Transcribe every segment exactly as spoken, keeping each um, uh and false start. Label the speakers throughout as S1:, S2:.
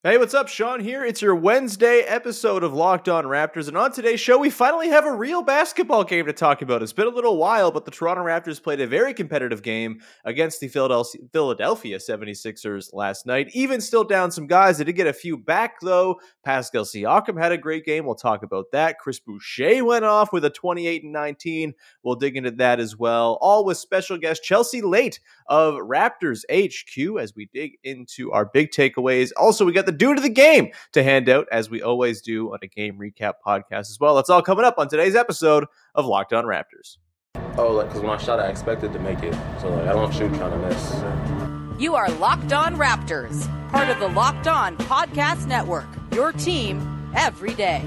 S1: Hey, what's up? Sean here. It's your Wednesday episode of Locked On Raptors, and on today's show, we finally have a real basketball game to talk about. It's been a little while, but the Toronto Raptors played a very competitive game against the Philadelphia seventy-sixers last night. Even still down some guys. They did get a few back, though. Pascal Siakam had a great game. We'll talk about that. Chris Boucher went off with a twenty-eight and nineteen. We'll dig into that as well. All with special guest Chelsea Late of Raptors H Q as we dig into our big takeaways. Also, we got the dude of the game to hand out, as we always do on a game recap podcast as well. That's all coming up on today's episode of Locked On Raptors.
S2: Oh, like, because when I shot, I expected to make it. So, like, I don't shoot trying to miss.
S3: You are Locked On Raptors, part of the Locked On Podcast Network, your team every day.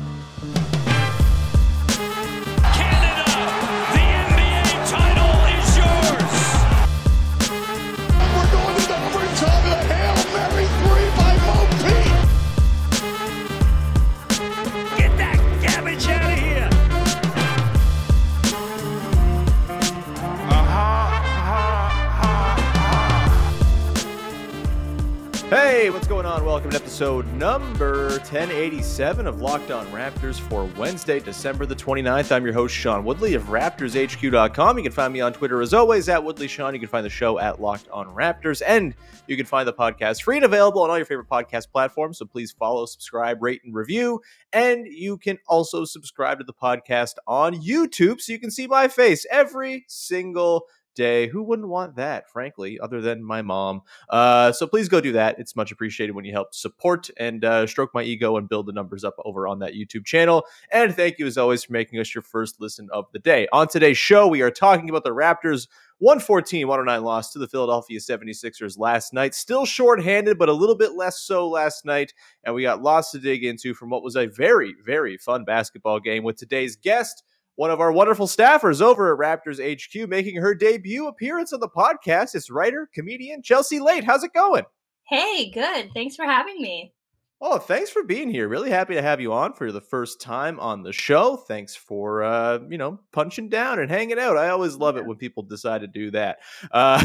S1: Hey, what's going on? Welcome to episode number ten eighty-seven of Locked On Raptors for Wednesday, December the twenty-ninth. I'm your host, Sean Woodley of Raptors H Q dot com. You can find me on Twitter as always at WoodleySean. You can find the show at Locked On Raptors, and you can find the podcast free and available on all your favorite podcast platforms. So please follow, subscribe, rate, and review. And you can also subscribe to the podcast on YouTube so you can see my face every single day. Who wouldn't want that, frankly, other than my mom? Uh, so please go do that. It's much appreciated when you help support and uh, stroke my ego and build the numbers up over on that YouTube channel. And thank you, as always, for making us your first listen of the day. On today's show, we are talking about the Raptors' one fourteen one oh nine loss to the Philadelphia seventy-sixers last night. Still shorthanded, but a little bit less so last night. And we got lots to dig into from what was a very, very fun basketball game with today's guest, one of our wonderful staffers over at Raptors H Q, making her debut appearance on the podcast. It's writer, comedian, Chelsea Late. How's it going?
S4: Hey, good. Thanks for having me.
S1: Oh, thanks for being here. Really happy to have you on for the first time on the show. Thanks for, uh, you know, punching down and hanging out. I always love it when people decide to do that. Uh,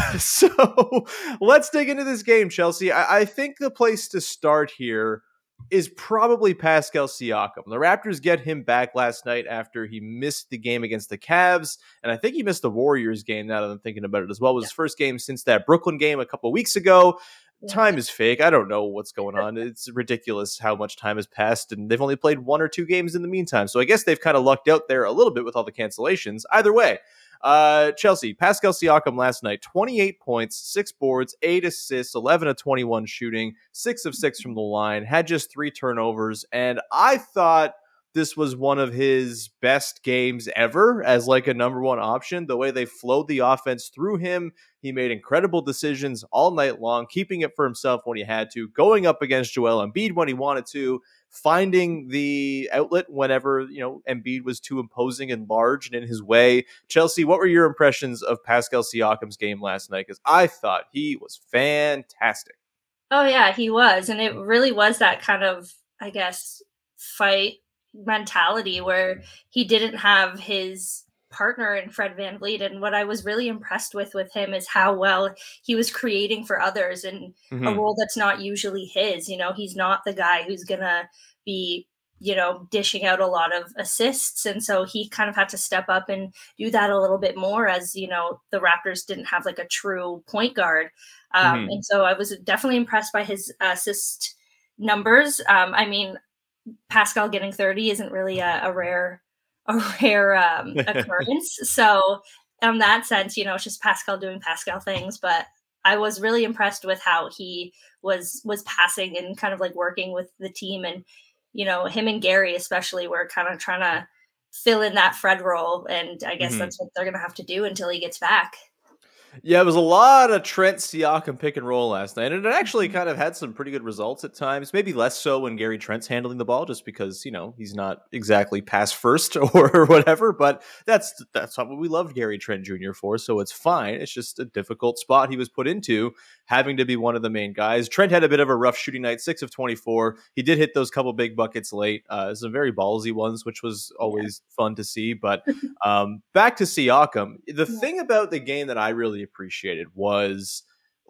S1: so let's dig into this game, Chelsea. I, I think the place to start here is probably Pascal Siakam. The Raptors get him back last night after he missed the game against the Cavs, and I think he missed the Warriors game now that I'm thinking about it as well. It was his first game since that Brooklyn game a couple weeks ago. Yeah. Time is fake. I don't know what's going on. It's ridiculous how much time has passed, and they've only played one or two games in the meantime. So I guess they've kind of lucked out there a little bit with all the cancellations. Either way, Uh, Chelsea, Pascal Siakam last night, twenty-eight points, six boards, eight assists, eleven of twenty-one shooting, six of six from the line, had just three turnovers, and I thought this was one of his best games ever as like a number one option. The way they flowed the offense through him, he made incredible decisions all night long, keeping it for himself when he had to, going up against Joel Embiid when he wanted to, finding the outlet whenever, you know, Embiid was too imposing and large and in his way. Chelsea, what were your impressions of Pascal Siakam's game last night? Because I thought he was fantastic.
S4: Oh, yeah, he was. And it really was that kind of, I guess, fight mentality where he didn't have his partner in Fred VanVleet. And what I was really impressed with with him is how well he was creating for others in mm-hmm. a role that's not usually his. You know, he's not the guy who's going to be, you know, dishing out a lot of assists. And so he kind of had to step up and do that a little bit more as, you know, the Raptors didn't have like a true point guard. Um, mm-hmm. And so I was definitely impressed by his assist numbers. Um, I mean, Pascal getting thirty isn't really a, a rare a rare um, occurrence. So in that sense, you know, it's just Pascal doing Pascal things. But I was really impressed with how he was was passing and kind of like working with the team. And, you know, him and Gary especially were kind of trying to fill in that Fred role. And I guess mm-hmm. that's what they're going to have to do until he gets back.
S1: Yeah, it was a lot of Trent Siakam pick and roll last night, and it actually kind of had some pretty good results at times. Maybe less so when Gary Trent's handling the ball, just because, you know, he's not exactly pass first or whatever. But that's that's not what we loved Gary Trent Junior for, so it's fine. It's just a difficult spot he was put into, having to be one of the main guys. Trent had a bit of a rough shooting night, six of twenty-four. He did hit those couple big buckets late, uh, some very ballsy ones, which was always yeah. fun to see. But um, back to Siakam, the yeah. thing about the game that I really appreciated was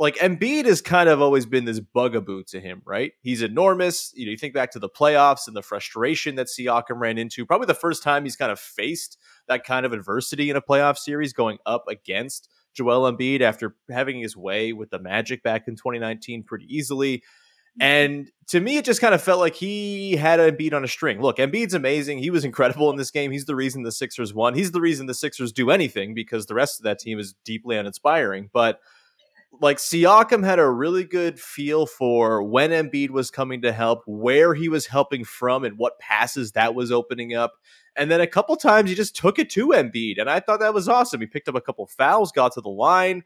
S1: like Embiid has kind of always been this bugaboo to him, right? He's enormous. You know, you think back to the playoffs and the frustration that Siakam ran into. Probably the first time he's kind of faced that kind of adversity in a playoff series, going up against Joel Embiid after having his way with the Magic back in twenty nineteen pretty easily. And to me, it just kind of felt like he had Embiid on a string. Look, Embiid's amazing. He was incredible in this game. He's the reason the Sixers won. He's the reason the Sixers do anything, because the rest of that team is deeply uninspiring. But like Siakam had a really good feel for when Embiid was coming to help, where he was helping from, and what passes that was opening up. And then a couple times he just took it to Embiid, and I thought that was awesome. He picked up a couple fouls, got to the line.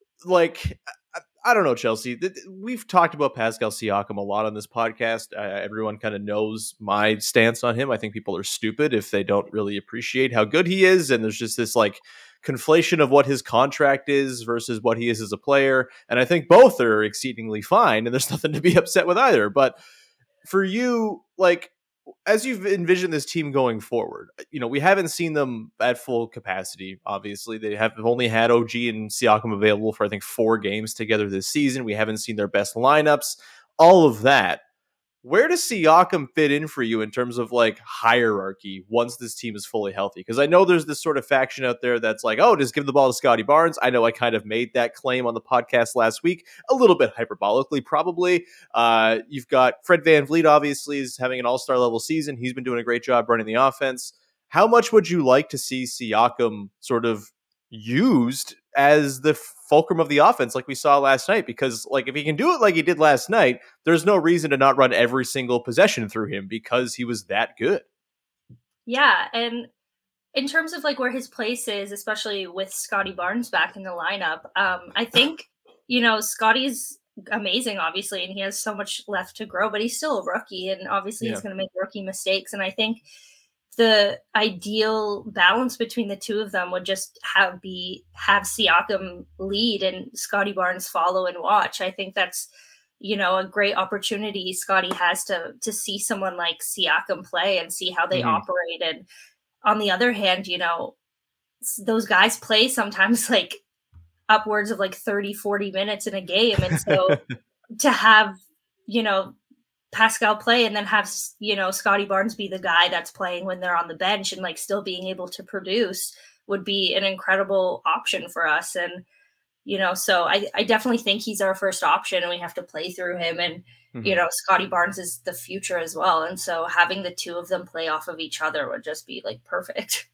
S1: Like, I, I don't know, Chelsea. We've talked about Pascal Siakam a lot on this podcast. Uh, everyone kind of knows my stance on him. I think people are stupid if they don't really appreciate how good he is, and there's just this like conflation of what his contract is versus what he is as a player. And I think both are exceedingly fine, and there's nothing to be upset with either. But for you, like, as you've envisioned this team going forward, you know, we haven't seen them at full capacity. Obviously, they have only had O G and Siakam available for, I think, four games together this season. We haven't seen their best lineups, all of that. Where does Siakam fit in for you in terms of like hierarchy once this team is fully healthy? Because I know there's this sort of faction out there that's like, oh, just give the ball to Scotty Barnes. I know I kind of made that claim on the podcast last week, a little bit hyperbolically, probably. Uh, you've got Fred VanVleet, obviously, is having an all-star level season. He's been doing a great job running the offense. How much would you like to see Siakam sort of used as the fulcrum of the offense like we saw last night? Because like if he can do it like he did last night, there's no reason to not run every single possession through him because he was that good.
S4: Yeah, and in terms of like where his place is, especially with Scotty Barnes back in the lineup, um, I think, you know, Scotty's amazing, obviously, and he has so much left to grow, but he's still a rookie, and obviously yeah. he's going to make rookie mistakes. And I think the ideal balance between the two of them would just have be have Siakam lead and Scotty Barnes follow and watch. I think that's, you know, a great opportunity Scotty has to to see someone like Siakam play and see how they mm-hmm. operate. And on the other hand, you know, those guys play sometimes like upwards of like thirty, forty minutes in a game. And so to have, you know, Pascal play and then have, you know, Scotty Barnes be the guy that's playing when they're on the bench and like still being able to produce would be an incredible option for us. And, you know, so I, I definitely think he's our first option and we have to play through him. And, mm-hmm. you know, Scotty Barnes is the future as well. And so having the two of them play off of each other would just be like perfect.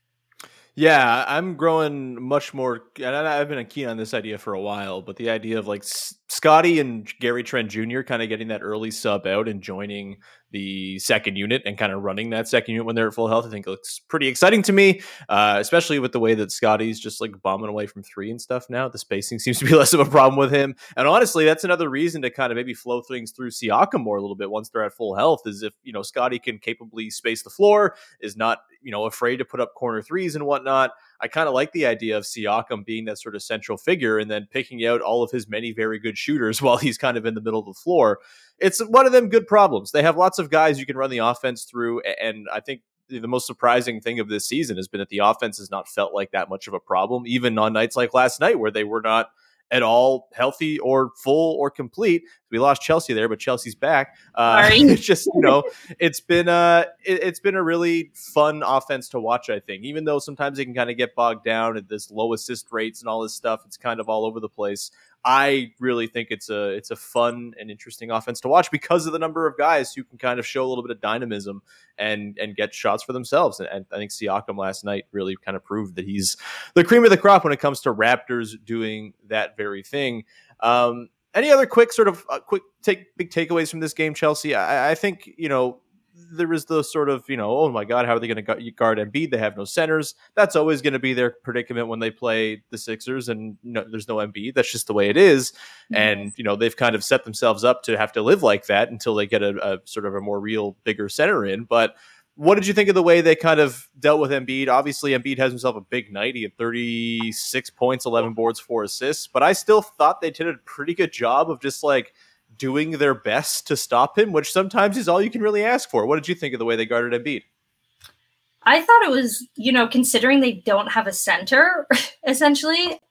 S1: Yeah, I'm growing much more, and I've been keen on this idea for a while, but the idea of like S- Scotty and Gary Trent Junior kind of getting that early sub out and joining the second unit and kind of running that second unit when they're at full health, I think looks pretty exciting to me, uh, especially with the way that Scotty's just like bombing away from three and stuff now. The spacing seems to be less of a problem with him. And honestly, that's another reason to kind of maybe flow things through Siakam more a little bit once they're at full health, is if, you know, Scotty can capably space the floor, is not, you know, afraid to put up corner threes and whatnot. I kind of like the idea of Siakam being that sort of central figure and then picking out all of his many very good shooters while he's kind of in the middle of the floor. It's one of them good problems. They have lots of guys you can run the offense through. And I think the most surprising thing of this season has been that the offense has not felt like that much of a problem, even on nights like last night where they were not at all healthy or full or complete. We lost Chelsea there, but Chelsea's back. Uh, it's just, you know, it's been uh it, it's been a really fun offense to watch, I think, even though sometimes it can kind of get bogged down at this low assist rates and all this stuff. It's kind of all over the place. I really think it's a it's a fun and interesting offense to watch because of the number of guys who can kind of show a little bit of dynamism and and get shots for themselves. And, and I think Siakam last night really kind of proved that he's the cream of the crop when it comes to Raptors doing that very thing. Um, any other quick sort of uh, quick take big takeaways from this game, Chelsea? I, I think, you know, there was the sort of, you know, oh my God, how are they going to guard Embiid? They have no centers. That's always going to be their predicament when they play the Sixers, and you know, there's no Embiid. That's just the way it is. Mm-hmm. And, you know, they've kind of set themselves up to have to live like that until they get a, a sort of a more real, bigger center in. But what did you think of the way they kind of dealt with Embiid? Obviously, Embiid has himself a big night. He had thirty-six points, eleven boards, four assists. But I still thought they did a pretty good job of just like doing their best to stop him, which sometimes is all you can really ask for. What did you think of the way they guarded Embiid?
S4: I thought it was, you know, considering they don't have a center, essentially,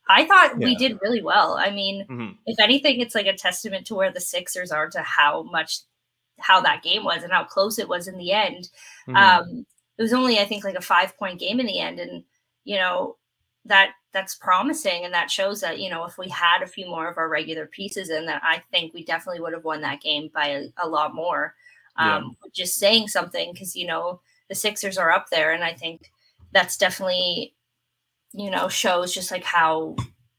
S4: I thought
S1: Yeah.
S4: we did really well. I mean,
S1: Mhm.
S4: if anything, it's like a testament to where the Sixers are to how much, how that game was and how close it was in the end.
S1: Mhm.
S4: Um, it was only, I think, like a five point game in the end. And, you know, that that's promising. And that shows that, you know, if we had a few more of our regular pieces in that, I think we definitely would have won that game by a, a lot more.
S1: Yeah.
S4: Um, just saying something because, you know, the Sixers are up there. And I think that's definitely, you know, shows just like how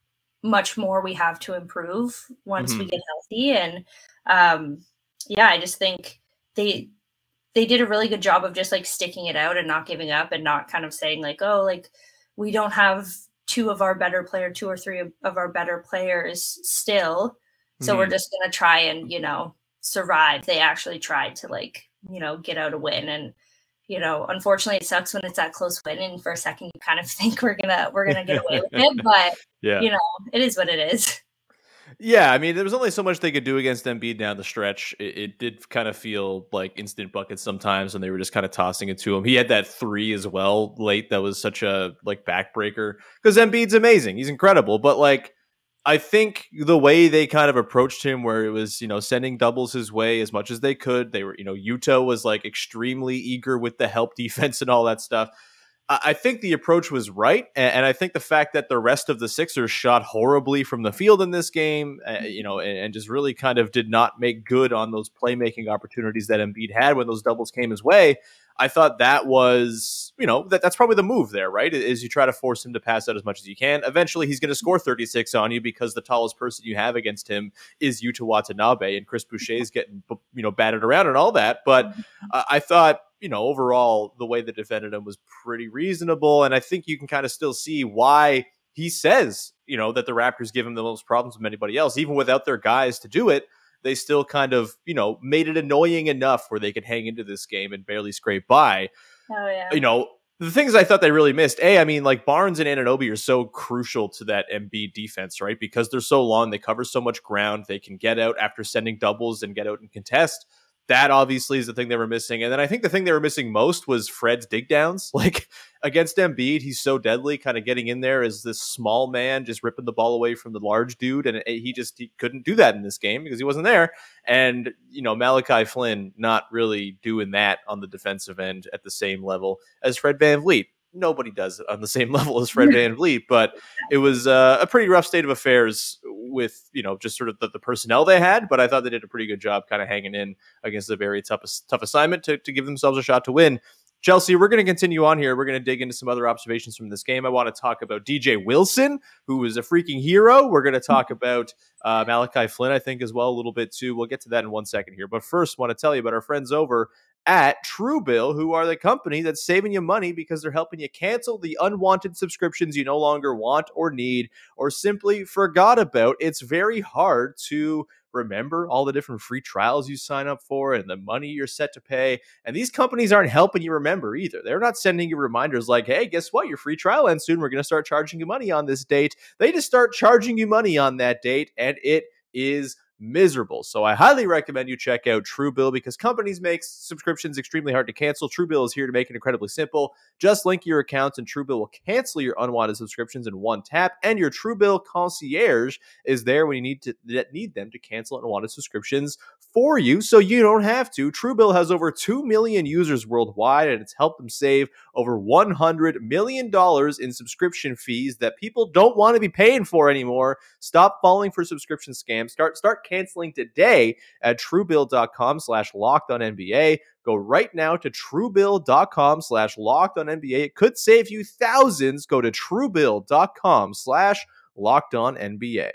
S4: much more we have to improve once
S1: Mhm.
S4: we get healthy. And um, yeah, I just think they they did a really good job of just like sticking it out and not giving up and not kind of saying like, oh, like we don't have two of our better player, two or three of, of our better players still. So we're
S1: Mhm.
S4: just going to try and, you know, survive. They actually tried to like, you know, get out a win. And, you know, unfortunately it sucks when it's that close win. And for a second, you kind of think we're going to, we're going to get away with it, but
S1: Yeah.
S4: you know, it is what it is.
S1: Yeah, I mean, there was only so much they could do against Embiid down the stretch. It, it did kind of feel like instant buckets sometimes when they were just kind of tossing it to him. He had that three as well late that was such a like backbreaker because Embiid's amazing. He's incredible, but like I think the way they kind of approached him, where it was, you know, sending doubles his way as much as they could. They were, you know, Yuta was like extremely eager with the help defense and all that stuff. I I think the approach was right, and, and I think the fact that the rest of the Sixers shot horribly from the field in this game, uh, you know, and, and just really kind of did not make good on those playmaking opportunities that Embiid had when those doubles came his way. I thought that was, you know, that, that's probably the move there, right? Is you try to force him to pass out as much as you can. Eventually, he's going to score thirty-six on you because the tallest person you have against him is Yuta Watanabe, and Chris Boucher is getting, you know, batted around and all that. But uh, I thought, you know, overall, the way they defended him was pretty reasonable. And I think you can kind of still see why he says, you know, that the Raptors give him the most problems than anybody else, even without their guys to do it. They still kind of, you know, made it annoying enough where they could hang into this game and barely scrape by.
S4: Oh yeah.
S1: You know, the things I thought they really missed, A, I mean, like Barnes and Anunoby are so crucial to that Embiid defense, right? Because they're so long, they cover so much ground, they can get out after sending doubles and get out and contest. That obviously is the thing they were missing. And then I think the thing they were missing most was Fred's dig downs. Like against Embiid, he's so deadly, kind of getting in there as this small man, just ripping the ball away from the large dude. And he just he couldn't do that in this game because he wasn't there. And, you know, Malachi Flynn not really doing that on the defensive end at the same level as Fred VanVleet. Nobody does it on the same level as Fred VanVleet, but it was uh, a pretty rough state of affairs with, you know, just sort of the, the personnel they had. But I thought they did a pretty good job kind of hanging in against a very tough, tough assignment to, to give themselves a shot to win. Chelsea, we're going to continue on here. We're going to dig into some other observations from this game. I want to talk about D J Wilson, who is a freaking hero. We're going to talk about uh, Malachi Flynn, I think, as well, a little bit too. We'll get to that in one second here. But first, I want to tell you about our friends over at Truebill, who are the company that's saving you money because they're helping you cancel the unwanted subscriptions you no longer want or need or simply forgot about. It's very hard to remember all the different free trials you sign up for and the money you're set to pay. And these companies aren't helping you remember either. They're not sending you reminders like, hey, guess what? Your free trial ends soon. We're going to start charging you money on this date. They just start charging you money on that date, and it is miserable. So I highly recommend you check out Truebill because companies make subscriptions extremely hard to cancel. Truebill is here to make it incredibly simple. Just link your accounts and Truebill will cancel your unwanted subscriptions in one tap. And your Truebill concierge is there when you need to need them to cancel unwanted subscriptions for you, so you don't have to. Truebill has over two million users worldwide, and it's helped them save over one hundred million dollars in subscription fees that people don't want to be paying for anymore. Stop falling for subscription scams. Start start canceling today at truebill.com slash locked on NBA. Go right now to truebill.com slash locked on NBA. It could save you thousands. Go to truebill.com slash locked on NBA.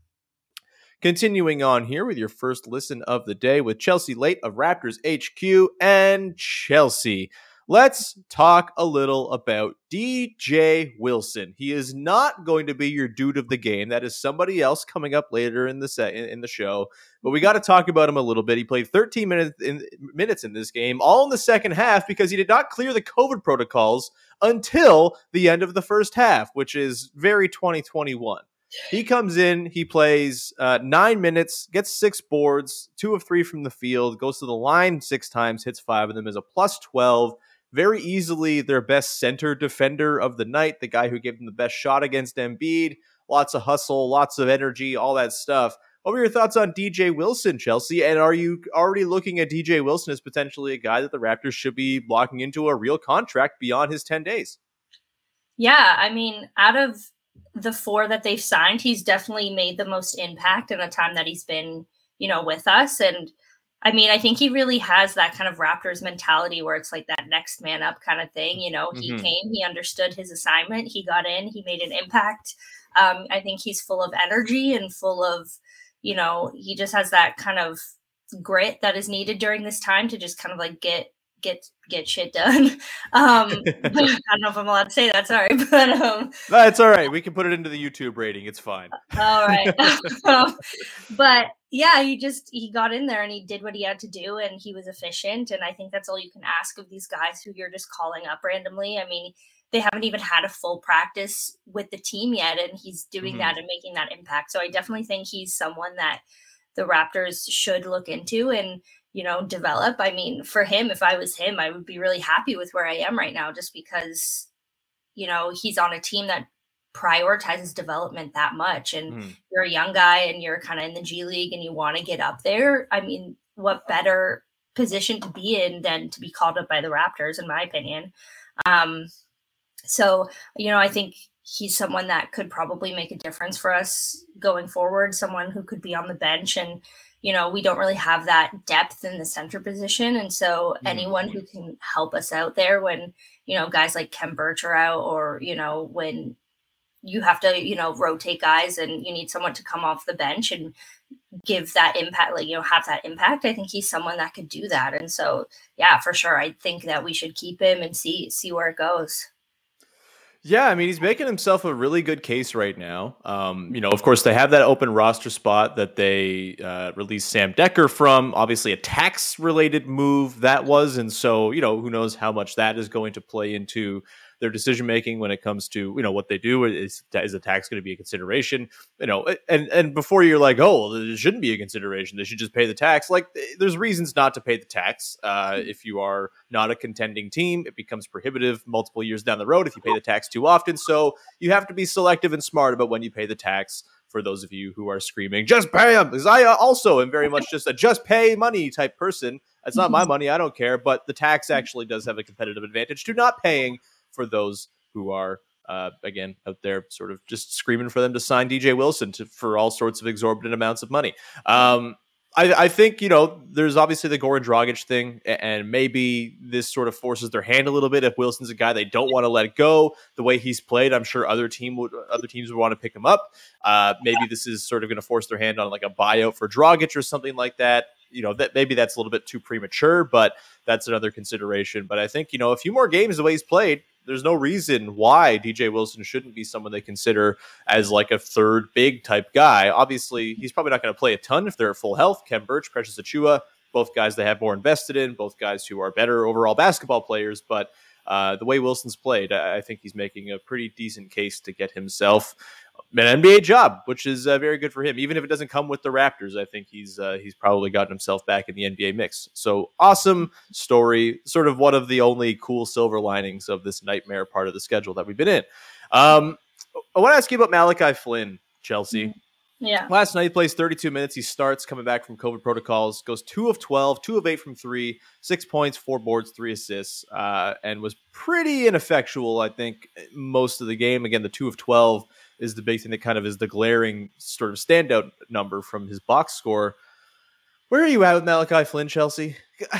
S1: Continuing on here with your first listen of the day with Chelsea Late of Raptors H Q and Chelsea. Let's talk a little about D J Wilson. He is not going to be your dude of the game. That is somebody else coming up later in the set, in the show. But we got to talk about him a little bit. He played thirteen minutes in, minutes in this game, all in the second half, because he did not clear the COVID protocols until the end of the first half, which is very twenty twenty-one. He comes in, he plays uh, nine minutes, gets six boards, two of three from the field, goes to the line six times, hits five of them, is a plus twelve. Very easily their best center defender of the night, the guy who gave them the best shot against Embiid. lots of hustle, lots of energy, all that stuff. What were your thoughts on D J Wilson, Chelsea? And are you already looking at D J Wilson as potentially a guy that the Raptors should be locking into a real contract beyond his ten days?
S4: Yeah, I mean, out of the four that they've signed, he's definitely made the most impact in the time that he's been, you know, with us. And I mean, I think he really has that kind of Raptors mentality where it's like that next man up kind of thing. You know, he mm-hmm. came, he understood his assignment, he got in, he made an impact. Um, I think he's full of energy and full of, you know, he just has that kind of grit that is needed during this time to just kind of like get, get, get shit done. Um, I don't know if I'm allowed to say that. Sorry, but um,
S1: no, it's all right. We can put it into the YouTube rating. It's fine.
S4: All right. um, but yeah, he just, he got in there and he did what he had to do and he was efficient. And I think that's all you can ask of these guys who you're just calling up randomly. I mean, they haven't even had a full practice with the team yet, and he's doing mm-hmm. that and making that impact. So I definitely think he's someone that the Raptors should look into and, you know, develop. I mean, for him, if I was him, I would be really happy with where I am right now, just because, you know, he's on a team that prioritizes development that much. And mm-hmm. you're a young guy and you're kind of in the G League and you want to get up there. I mean, what better position to be in than to be called up by the Raptors, in my opinion. Um, So, you know, I think he's someone that could probably make a difference for us going forward, someone who could be on the bench. And, you know, we don't really have that depth in the center position. And so mm-hmm. anyone who can help us out there when, you know, guys like Khem Birch are out, or, you know, when you have to, you know, rotate guys and you need someone to come off the bench and give that impact, like, you know, have that impact. I think he's someone that could do that. And so, yeah, for sure. I think that we should keep him and see, see where it goes.
S1: Yeah, I mean, he's making himself a really good case right now. Um, you know, of course, they have that open roster spot that they uh, released Sam Dekker from. Obviously, a tax-related move that was. And so, you know, who knows how much that is going to play into their decision-making when it comes to, you know, what they do. Is, is the tax going to be a consideration? You know, and, and before you're like, oh, well, it shouldn't be a consideration, they should just pay the tax. Like, there's reasons not to pay the tax. Uh, if you are not a contending team, it becomes prohibitive multiple years down the road if you pay the tax too often. So you have to be selective and smart about when you pay the tax. For those of you who are screaming, just pay them, because I also am very much just a just pay money type person. It's not my money, I don't care. But the tax actually does have a competitive advantage to not paying for those who are, uh, again, out there sort of just screaming for them to sign D J Wilson to, for all sorts of exorbitant amounts of money. Um, I, I think, you know, there's obviously the Goran Dragic thing, and maybe this sort of forces their hand a little bit. If Wilson's a guy they don't want to let go, the way he's played, I'm sure other team would, other teams would want to pick him up. Uh, maybe this is sort of going to force their hand on like a buyout for Dragic or something like that. You know, that maybe that's a little bit too premature, but that's another consideration. But I think, you know, a few more games the way he's played, there's no reason why D J Wilson shouldn't be someone they consider as like a third big type guy. Obviously, he's probably not going to play a ton if they're at full health. Khem Birch, Precious Achiuwa, both guys they have more invested in, both guys who are better overall basketball players. But uh, the way Wilson's played, I, I think he's making a pretty decent case to get himself an N B A job, which is uh, very good for him. Even if it doesn't come with the Raptors, I think he's uh, he's probably gotten himself back in the N B A mix. So awesome story, sort of one of the only cool silver linings of this nightmare part of the schedule that we've been in. Um, I want to ask you about Malachi Flynn, Chelsea.
S4: Yeah.
S1: Last night he plays thirty-two minutes. He starts coming back from COVID protocols, goes two of twelve, two of eight from three, six points, four boards, three assists, uh, and was pretty ineffectual, I think, most of the game. Again, the two of twelve is the big thing that kind of is the glaring sort of standout number from his box score. Where are you at with Malachi Flynn, Chelsea?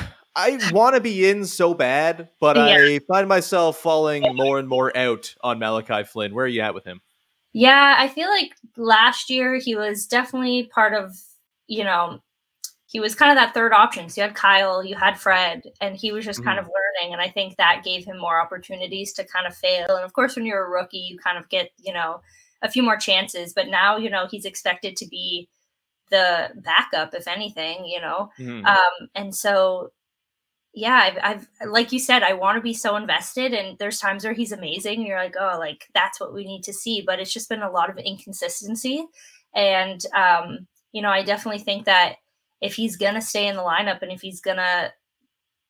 S1: I want to be in so bad, but yeah. I find myself falling more and more out on Malachi Flynn. Where are you at with him?
S4: Yeah, I feel like last year he was definitely part of, you know, he was kind of that third option. So you had Kyle, you had Fred, and he was just mm-hmm. kind of learning. And I think that gave him more opportunities to kind of fail. And of course, when you're a rookie, you kind of get, you know, a few more chances, but now, you know, he's expected to be the backup, if anything, you know? Mm-hmm. Um, and so, yeah, I've, I've, like you said, I want to be so invested, and there's times where he's amazing. And you're like, oh, like that's what we need to see, but it's just been a lot of inconsistency. And, um, you know, I definitely think that if he's going to stay in the lineup and if he's going to,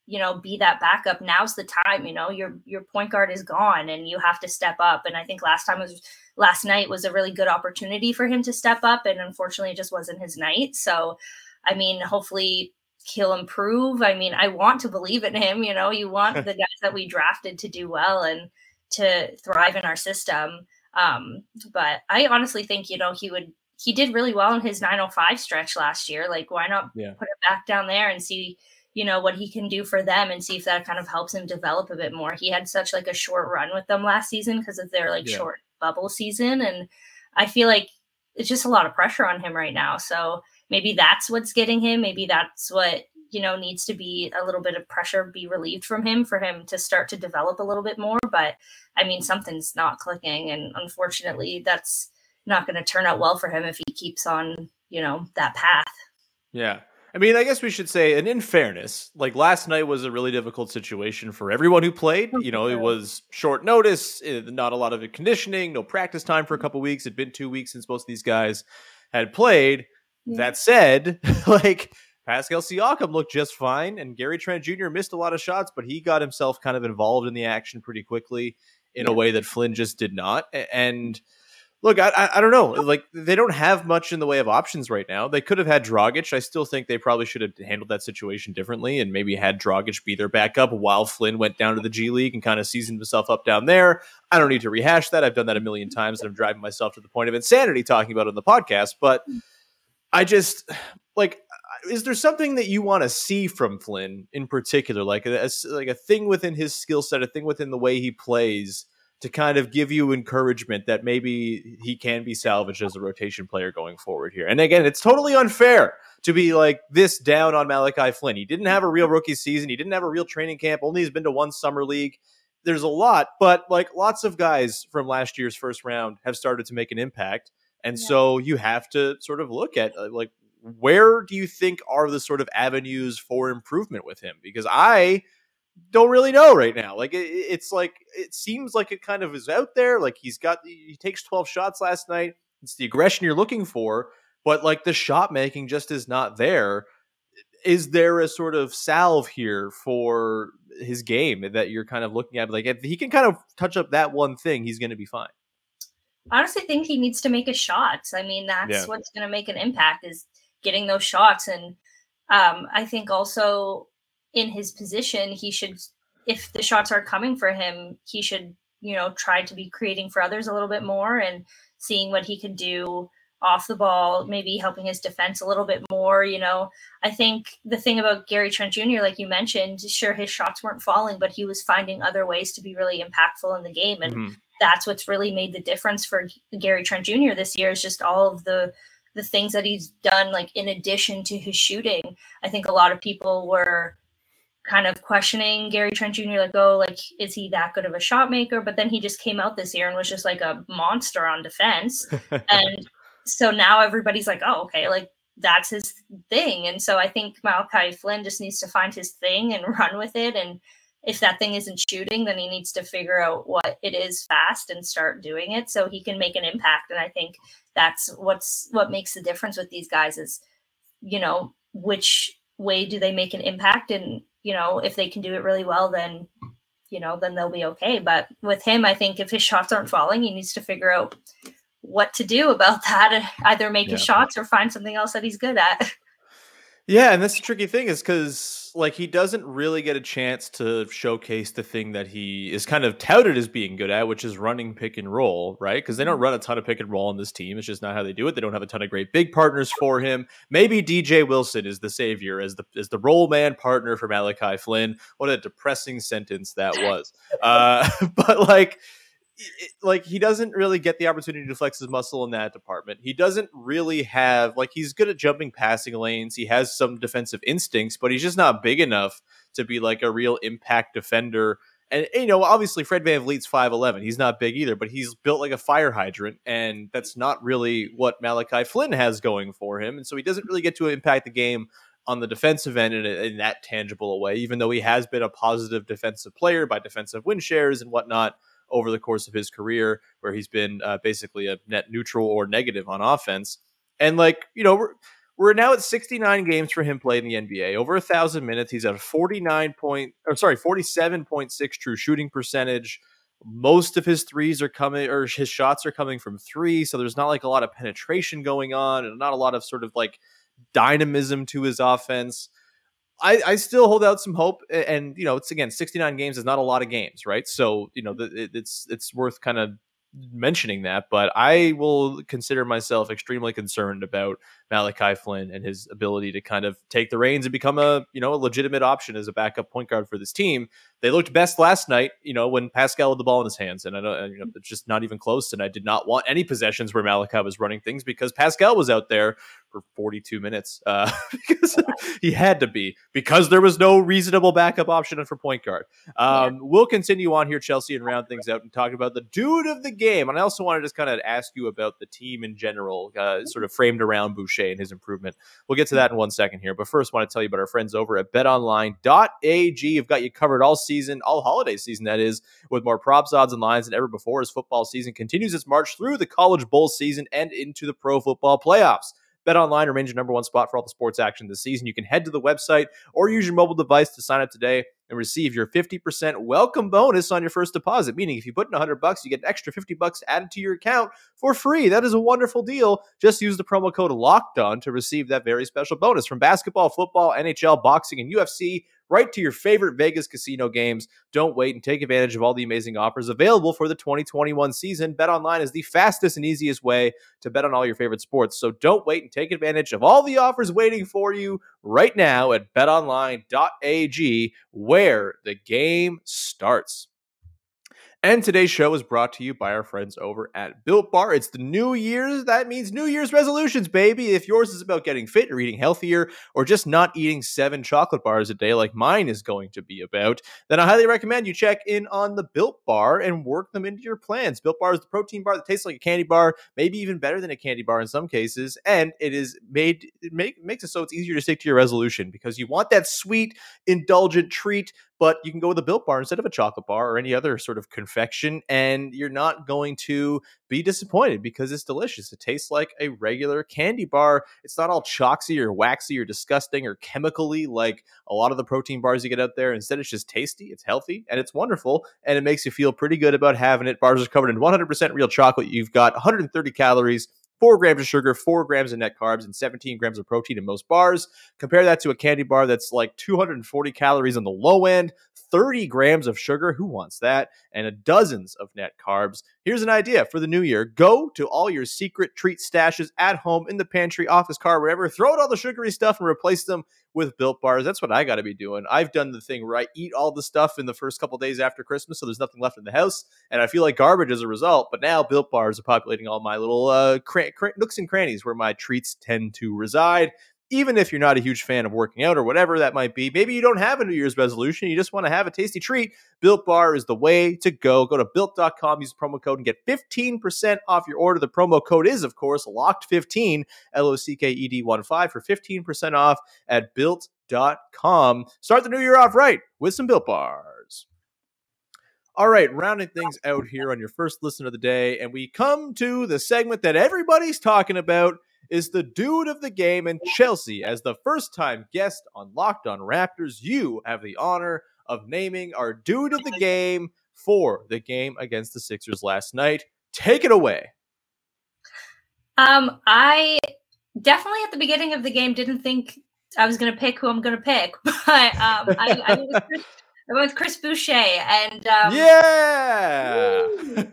S4: you know, be that backup. Now's the time, you know, your, your point guard is gone and you have to step up. And I think last time was last night was a really good opportunity for him to step up. And unfortunately it just wasn't his night. So, I mean, hopefully he'll improve. I mean, I want to believe in him, you know, you want the guys that we drafted to do well and to thrive in our system. Um, but I honestly think, you know, he would, he did really well in his nine oh five stretch last year. Like, why not
S1: yeah.
S4: put it back down there and see, you know, what he can do for them and see if that kind of helps him develop a bit more. He had such like a short run with them last season because of their like yeah. short bubble season. And I feel like it's just a lot of pressure on him right now. So maybe that's what's getting him. Maybe that's what, you know, needs to be a little bit of pressure be relieved from him for him to start to develop a little bit more. But I mean, something's not clicking. And unfortunately, that's not going to turn out well for him if he keeps on, you know, that path.
S1: Yeah. I mean, I guess we should say, and in fairness, like last night was a really difficult situation for everyone who played. You know, it was short notice, not a lot of conditioning, no practice time for a couple weeks. It'd been two weeks since most of these guys had played. Yeah. That said, like Pascal Siakam looked just fine, and Gary Trent Junior missed a lot of shots, but he got himself kind of involved in the action pretty quickly in yeah. a way that Flynn just did not. And look, I, I I don't know. Like, they don't have much in the way of options right now. They could have had Dragic. I still think they probably should have handled that situation differently and maybe had Dragic be their backup while Flynn went down to the G League and kind of seasoned himself up down there. I don't need to rehash that. I've done that a million times, and I'm driving myself to the point of insanity talking about it on the podcast. But I just, like, is there something that you want to see from Flynn in particular? Like a, like a thing within his skill set, a thing within the way he plays, to kind of give you encouragement that maybe he can be salvaged as a rotation player going forward here. And again, it's totally unfair to be like this down on Malachi Flynn. He didn't have a real rookie season. He didn't have a real training camp. Only has been to one summer league. There's a lot, but like lots of guys from last year's first round have started to make an impact. And yeah. so you have to sort of look at uh, like, where do you think are the sort of avenues for improvement with him? Because I don't really know right now. Like it, it's like, it seems like it kind of is out there. Like he's got, he takes twelve shots last night. It's the aggression you're looking for, but like the shot making just is not there. Is there a sort of salve here for his game that you're kind of looking at? Like if he can kind of touch up that one thing, he's going to be fine.
S4: I honestly think he needs to make his shots. I mean, that's
S1: yeah.
S4: what's going to make an impact is getting those shots. And um, I think also in his position, he should, if the shots are coming for him, he should, you know, try to be creating for others a little bit more and seeing what he can do off the ball, maybe helping his defense a little bit more. You know, I think the thing about Gary Trent Junior, like you mentioned, sure, his shots weren't falling, but he was finding other ways to be really impactful in the game. And mm-hmm. that's what's really made the difference for Gary Trent Junior this year is just all of the the things that he's done, like in addition to his shooting. I think a lot of people were kind of questioning Gary Trent Junior, like, oh, like, is he that good of a shot maker? But then he just came out this year and was just like a monster on defense. And so now everybody's like, oh, okay, like that's his thing. And so I think Malachi Flynn just needs to find his thing and run with it. And if that thing isn't shooting, then he needs to figure out what it is fast and start doing it so he can make an impact. And I think that's what's what makes the difference with these guys is, you know, which way do they make an impact? And, you know, if they can do it really well, then, you know, then they'll be okay. But with him, I think if his shots aren't falling, he needs to figure out what to do about that and either make yeah. his shots or find something else that he's good at.
S1: Yeah, and that's the tricky thing is because, like, he doesn't really get a chance to showcase the thing that he is kind of touted as being good at, which is running pick and roll, right? Because they don't run a ton of pick and roll on this team. It's just not how they do it. They don't have a ton of great big partners for him. Maybe D J Wilson is the savior as the as the roll man partner for Malachi Flynn. What a depressing sentence that was. Uh, but, like... It, like he doesn't really get the opportunity to flex his muscle in that department. He doesn't really have like he's good at jumping passing lanes. He has some defensive instincts, but he's just not big enough to be like a real impact defender. And you know, obviously Fred VanVleet's five eleven. He's not big either, but he's built like a fire hydrant, and that's not really what Malachi Flynn has going for him. And so he doesn't really get to impact the game on the defensive end in, a, in that tangible a way, even though he has been a positive defensive player by defensive win shares and whatnot over the course of his career, where he's been uh, basically a net neutral or negative on offense. And like, you know, we're now at sixty-nine games for him played in the N B A, over a thousand minutes. He's at a forty-nine point, or sorry, forty-seven point six true shooting percentage. Most of his threes are coming, or his shots are coming from three. So there's not like a lot of penetration going on, and not a lot of sort of like dynamism to his offense. I, I still hold out some hope, and you know, it's again sixty-nine games is not a lot of games, right? So you know, it, it's it's worth kind of mentioning that, but I will consider myself extremely concerned about Malachi Flynn and his ability to kind of take the reins and become a, you know, a legitimate option as a backup point guard for this team. They looked best last night, you know, when Pascal had the ball in his hands, and I know, you know, it's just not even close. And I did not want any possessions where Malachi was running things because Pascal was out there for forty-two minutes uh, because he had to be, because there was no reasonable backup option for point guard. Um, yeah. We'll continue on here, Chelsea, and round things out and talk about the dude of the game. And I also want to just kind of ask you about the team in general, uh, sort of framed around Boucher and his improvement. We'll get to that in one second here. But first, I want to tell you about our friends over at bet online dot a g. You've got you covered all season, all holiday season, that is, with more props, odds, and lines than ever before as football season continues its march through the college bowl season and into the pro football playoffs. BetOnline remains your number one spot for all the sports action this season. You can head to the website or use your mobile device to sign up today and receive your fifty percent welcome bonus on your first deposit. Meaning if you put in one hundred bucks, you get an extra fifty bucks added to your account for free. That is a wonderful deal. Just use the promo code LOCKEDON to receive that very special bonus. From basketball, football, N H L, boxing, and U F C, right to your favorite Vegas casino games. Don't wait and take advantage of all the amazing offers available for the twenty twenty-one season. BetOnline is the fastest and easiest way to bet on all your favorite sports. So don't wait and take advantage of all the offers waiting for you right now at bet online dot a g, where the game starts. And today's show is brought to you by our friends over at Built Bar. It's the New Year's. That means New Year's resolutions, baby. If yours is about getting fit or eating healthier or just not eating seven chocolate bars a day like mine is going to be about, then I highly recommend you check in on the Built Bar and work them into your plans. Built Bar is the protein bar that tastes like a candy bar, maybe even better than a candy bar in some cases. And it is made, it make, makes it so it's easier to stick to your resolution because you want that sweet, indulgent treat, but you can go with a Built Bar instead of a chocolate bar or any other sort of confection, and you're not going to be disappointed because it's delicious. It tastes like a regular candy bar. It's not all choxy or waxy or disgusting or chemically like a lot of the protein bars you get out there. Instead, it's just tasty, it's healthy, and it's wonderful, and it makes you feel pretty good about having it. Bars are covered in one hundred percent real chocolate. You've got one hundred thirty calories, four grams of sugar, four grams of net carbs, and seventeen grams of protein in most bars. Compare that to a candy bar that's like two hundred forty calories on the low end, thirty grams of sugar, who wants that, and a dozens of net carbs. Here's an idea for the new year. Go to all your secret treat stashes at home, in the pantry, office, car, wherever. Throw out all the sugary stuff and replace them with Built Bars. That's what I got to be doing. I've done the thing where I eat all the stuff in the first couple days after Christmas, so there's nothing left in the house, and I feel like garbage as a result. But now Built Bars are populating all my little uh, cr- cr- nooks and crannies where my treats tend to reside. Even if you're not a huge fan of working out or whatever that might be, maybe you don't have a New Year's resolution, you just want to have a tasty treat, Built Bar is the way to go. Go to built dot com, use the promo code, and get fifteen percent off your order. The promo code is, of course, locked fifteen, L O C K E D one five, for fifteen percent off at built dot com. Start the new year off right with some Built Bars. All right, rounding things out here on your first listen of the day, and we come to the segment that everybody's talking about, is the dude of the game. And Chelsea, as the first-time guest on Locked On Raptors, you have the honor of naming our dude of the game for the game against the Sixers last night. Take it away.
S4: Um, I definitely at the beginning of the game didn't think I was going to pick who I'm going to pick, but um, I, I, went with Chris, I went with Chris Boucher, and um,
S1: yeah,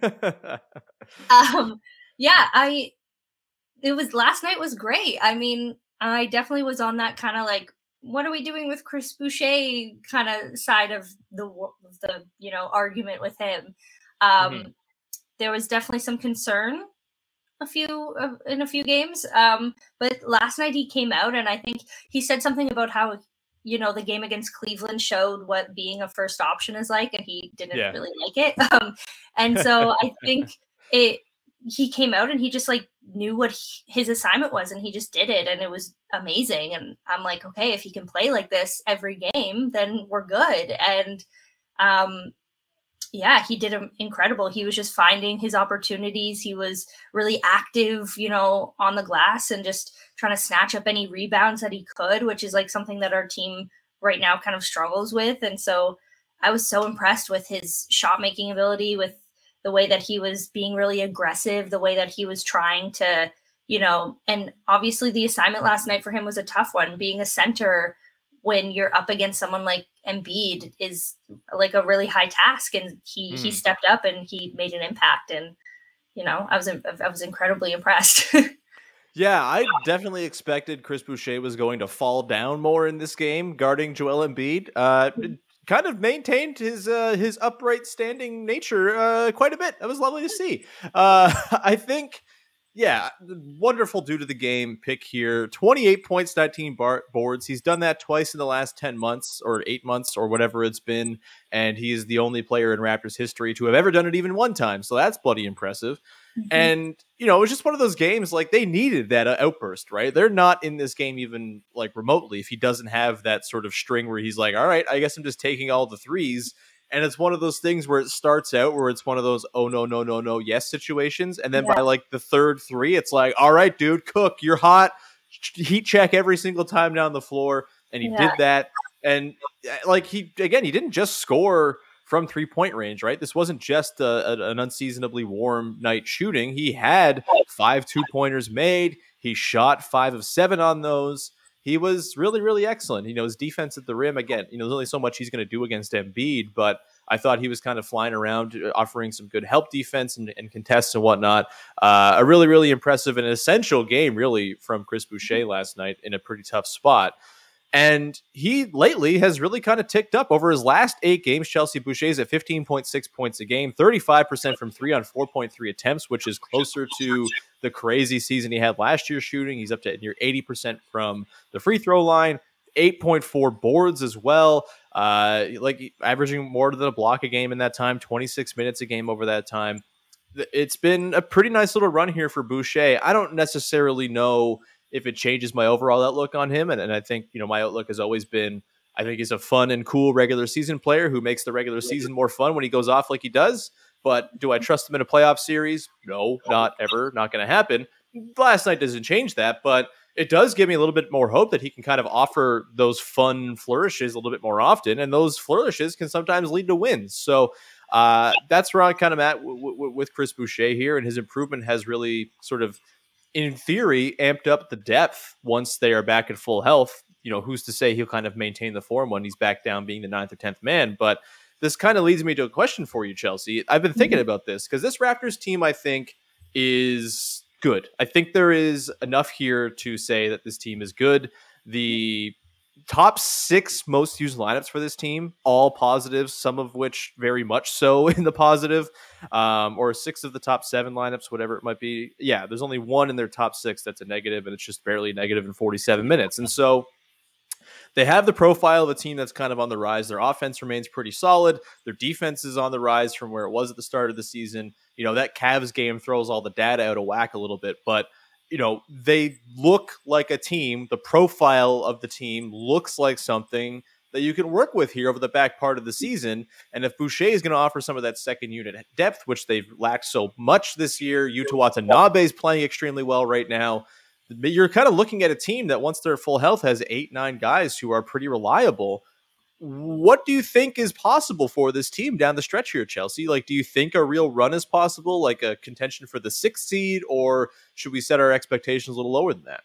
S4: um, yeah, I. It was last night was great. I mean, I definitely was on that kind of like, what are we doing with Chris Boucher kind of side of the the you know argument with him. Um, mm-hmm. There was definitely some concern a few uh, in a few games, um, but last night he came out and I think he said something about how you know the game against Cleveland showed what being a first option is like, and he didn't yeah. really like it. Um, and so I think it. He came out and he just like knew what he, his assignment was, and he just did it, and it was amazing. And I'm like, okay, if he can play like this every game, then we're good. And um, yeah, he did incredible. He was just finding his opportunities. He was really active, you know, on the glass and just trying to snatch up any rebounds that he could, which is like something that our team right now kind of struggles with. And so I was so impressed with his shot making ability, with the way that he was being really aggressive, the way that he was trying to, you know, and obviously the assignment last night for him was a tough one. Being a center when you're up against someone like Embiid is like a really high task, and he mm. he stepped up and he made an impact, and you know I was I was incredibly impressed.
S1: Yeah, I definitely expected Chris Boucher was going to fall down more in this game guarding Joel Embiid. Uh, kind of maintained his uh, his upright standing nature uh, quite a bit. That was lovely to see. Uh, I think. Yeah, wonderful due to the game pick here. twenty-eight points, nineteen bar- boards. He's done that twice in the last ten months or eight months or whatever it's been. And he is the only player in Raptors history to have ever done it even one time. So that's bloody impressive. Mm-hmm. And, you know, it was just one of those games like they needed that uh, outburst, right? They're not in this game even like remotely if he doesn't have that sort of string where he's like, all right, I guess I'm just taking all the threes. And it's one of those things where it starts out where it's one of those, oh, no, no, no, no, yes situations. And then yeah. by like the third three, it's like, all right, dude, cook, you're hot. Heat check every single time down the floor. And he yeah. did that. And like he, again, he didn't just score from three point range, right? This wasn't just a, a, an unseasonably warm night shooting. He had five two pointers made. He shot five of seven on those. He was really, really excellent. You know, his defense at the rim, again, you know, there's only so much he's going to do against Embiid, but I thought he was kind of flying around, offering some good help defense and, and contests and whatnot. Uh, a really, really impressive and essential game, really, from Chris Boucher last night in a pretty tough spot. And he lately has really kind of ticked up over his last eight games. Chelsea Boucher's at fifteen point six points a game, thirty-five percent from three on four point three attempts, which is closer to the crazy season he had last year shooting. He's up to near eighty percent from the free throw line, eight point four boards as well. Uh, like averaging more than a block a game in that time, twenty-six minutes a game over that time. It's been a pretty nice little run here for Boucher. I don't necessarily know if it changes my overall outlook on him. And, and I think, you know, my outlook has always been, I think he's a fun and cool regular season player who makes the regular season more fun when he goes off like he does. But do I trust him in a playoff series? No, not ever. Not going to happen. Last night doesn't change that, but it does give me a little bit more hope that he can kind of offer those fun flourishes a little bit more often. And those flourishes can sometimes lead to wins. So uh, that's where I kind of at w- w- with Chris Boucher here. And his improvement has really sort of, in theory, amped up the depth once they are back at full health. You know, who's to say he'll kind of maintain the form when he's back down being the ninth or tenth man. But this kind of leads me to a question for you, Chelsea. I've been thinking mm-hmm. about this because this Raptors team, I think, is good. I think there is enough here to say that this team is good. The top six most used lineups for this team, all positives, some of which very much so in the positive, um, or six of the top seven lineups, whatever it might be. Yeah, there's only one in their top six that's a negative, and it's just barely negative in forty-seven minutes. And so they have the profile of a team that's kind of on the rise. Their offense remains pretty solid. Their defense is on the rise from where it was at the start of the season. You know, that Cavs game throws all the data out of whack a little bit, but you know, they look like a team. The profile of the team looks like something that you can work with here over the back part of the season. And if Boucher is going to offer some of that second unit depth, which they've lacked so much this year, Yuta Watanabe is playing extremely well right now. You're kind of looking at a team that once they're full health has eight, nine guys who are pretty reliable. What do you think is possible for this team down the stretch here, Chelsea? Like, do you think a real run is possible, like a contention for the sixth seed, or should we set our expectations a little lower than that?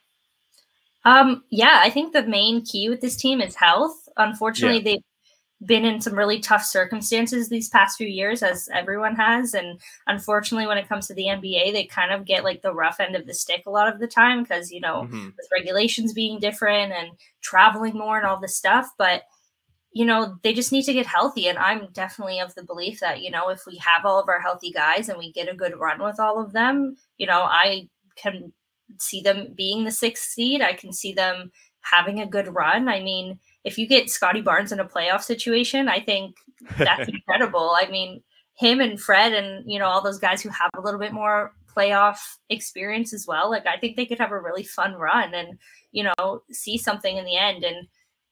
S4: Um, yeah, I think the main key with this team is health. Unfortunately, yeah. they've been in some really tough circumstances these past few years, as everyone has. And unfortunately, when it comes to the N B A, they kind of get like the rough end of the stick a lot of the time because, you know, mm-hmm. with regulations being different and traveling more and all this stuff. But you know, they just need to get healthy. And I'm definitely of the belief that, you know, if we have all of our healthy guys and we get a good run with all of them, you know, I can see them being the sixth seed. I can see them having a good run. I mean, if you get Scotty Barnes in a playoff situation, I think that's incredible. I mean, him and Fred and, you know, all those guys who have a little bit more playoff experience as well. Like, I think they could have a really fun run and, you know, see something in the end. And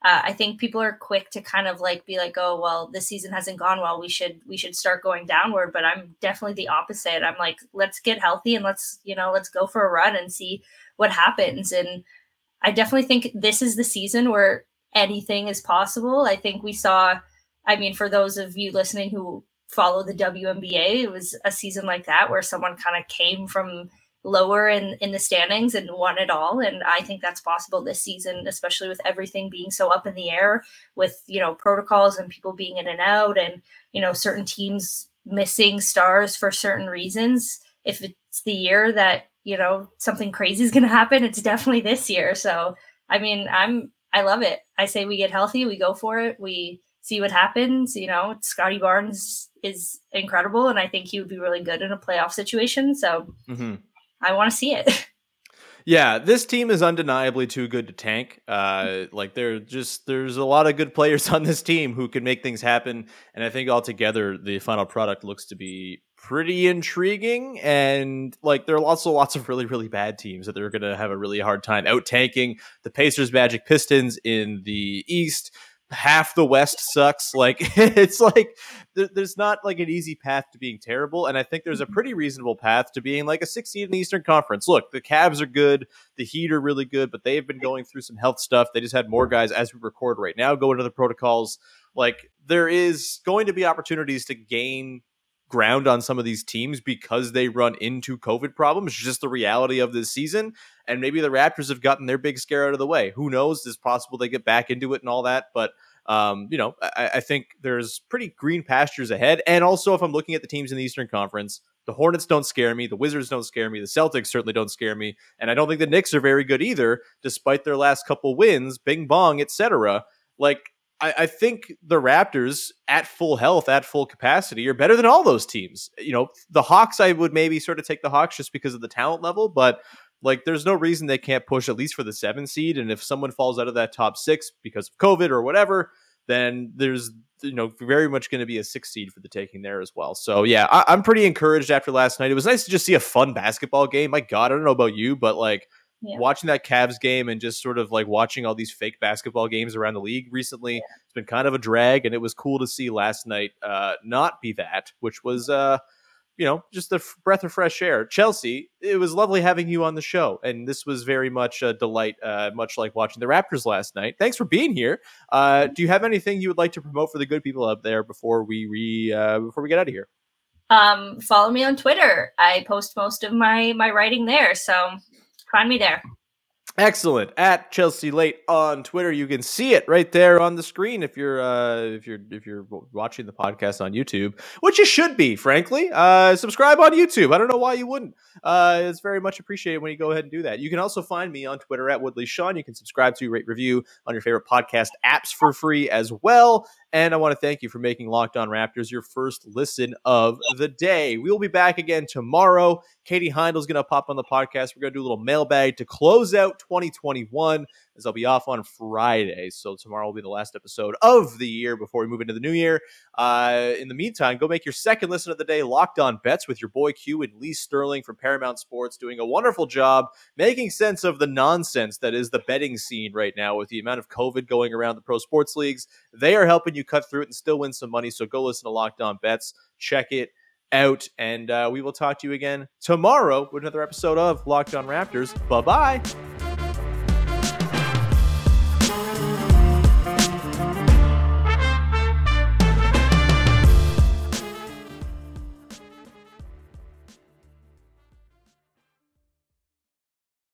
S4: uh, I think people are quick to kind of like be like, oh, well, this season hasn't gone well. We should we should start going downward. But I'm definitely the opposite. I'm like, let's get healthy and let's, you know, let's go for a run and see what happens. And I definitely think this is the season where anything is possible. I think we saw, I mean, for those of you listening who follow the W N B A, it was a season like that where someone kind of came from lower in, in the standings and won it all. And I think that's possible this season, especially with everything being so up in the air with, you know, protocols and people being in and out and, you know, certain teams missing stars for certain reasons. If it's the year that, you know, something crazy is going to happen, it's definitely this year. So, I mean, I'm, I love it. I say we get healthy, we go for it. We see what happens. You know, Scotty Barnes is incredible. And I think he would be really good in a playoff situation. So mm-hmm. I want to see it.
S1: Yeah, this team is undeniably too good to tank. Uh, like they're just there's a lot of good players on this team who can make things happen, and I think altogether the final product looks to be pretty intriguing. And like there are also lots of really really bad teams that they're going to have a really hard time out tanking. The Pacers, Magic, Pistons in the East. Half the West sucks. Like it's like there, there's not like an easy path to being terrible, and I think there's a pretty reasonable path to being like a six seed in the Eastern Conference. Look, the Cavs are good, the Heat are really good, but they've been going through some health stuff. They just had more guys as we record right now go into the protocols. Like there is going to be opportunities to gain ground on some of these teams because they run into COVID problems. It's just the reality of this season. And maybe the Raptors have gotten their big scare out of the way. Who knows? It's possible they get back into it and all that. But, um, you know, I, I think there's pretty green pastures ahead. And also, if I'm looking at the teams in the Eastern Conference, the Hornets don't scare me. The Wizards don't scare me. The Celtics certainly don't scare me. And I don't think the Knicks are very good either, despite their last couple wins, bing bong, et cetera. Like, I, I think the Raptors at full health, at full capacity are better than all those teams. You know, the Hawks, I would maybe sort of take the Hawks just because of the talent level, but like there's no reason they can't push at least for the seven seed. And if someone falls out of that top six because of COVID or whatever, then there's, you know, very much going to be a six seed for the taking there as well. So yeah, I, I'm pretty encouraged after last night. It was nice to just see a fun basketball game. My God, I don't know about you, but like, yeah. Watching that Cavs game and just sort of like watching all these fake basketball games around the league recently, yeah. It's been kind of a drag, and it was cool to see last night uh, not be that, which was, uh, you know, just a f- breath of fresh air. Chelsea, it was lovely having you on the show, and this was very much a delight, uh, much like watching the Raptors last night. Thanks for being here. Uh, do you have anything you would like to promote for the good people out there before we re uh, before we get out of here?
S4: Um, follow me on Twitter. I post most of my my writing there, so. Find me there.
S1: Excellent. At Chelsea Late on Twitter. You can see it right there on the screen if you're uh, if you're if you're watching the podcast on YouTube, which you should be, frankly. Uh, subscribe on YouTube. I don't know why you wouldn't. Uh, it's very much appreciated when you go ahead and do that. You can also find me on Twitter at Woodley Sean. You can subscribe to, rate, review on your favorite podcast apps for free as well. And I want to thank you for making Locked On Raptors your first listen of the day. We will be back again tomorrow. Katie Heindl's going to pop on the podcast. We're going to do a little mailbag to close out twenty twenty-one, as I'll be off on Friday. So tomorrow will be the last episode of the year before we move into the new year. Uh, in the meantime, go make your second listen of the day, Locked On Bets, with your boy Q and Lee Sterling from Paramount Sports, doing a wonderful job making sense of the nonsense that is the betting scene right now with the amount of COVID going around the pro sports leagues. They are helping you cut through it and still win some money. So go listen to Locked On Bets. Check it out. And uh, we will talk to you again tomorrow with another episode of Locked On Raptors. Bye-bye.